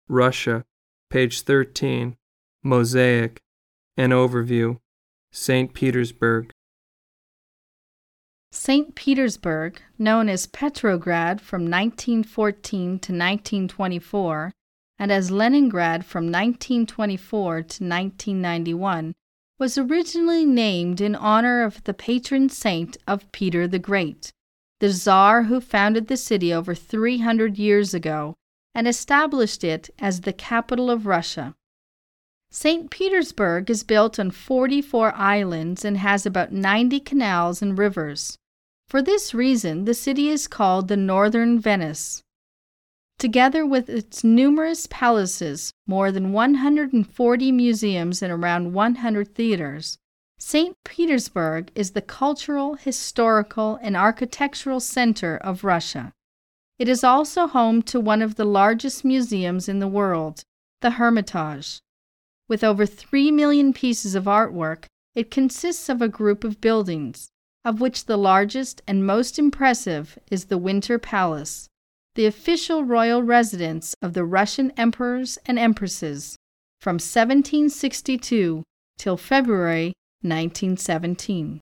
Russia, page 13, Mosaic, an overview, St. Petersburg. St. Petersburg, known as Petrograd from 1914 to 1924, and as Leningrad from 1924 to 1991, was originally named in honor of the patron saint of Peter the Great, the Tsar who founded the city over 300 years ago and established it as the capital of Russia. St. Petersburg is built on 44 islands and has about 90 canals and rivers. For this reason, the city is called the Northern Venice. Together with its numerous palaces, more than 140 museums, and around 100 theaters, St. Petersburg is the cultural, historical, and architectural center of Russia. It is also home to one of the largest museums in the world, the Hermitage. With over 3 million pieces of artwork, it consists of a group of buildings, of which the largest and most impressive is the Winter Palace, the official royal residence of the Russian emperors and empresses from 1762 till February 1917.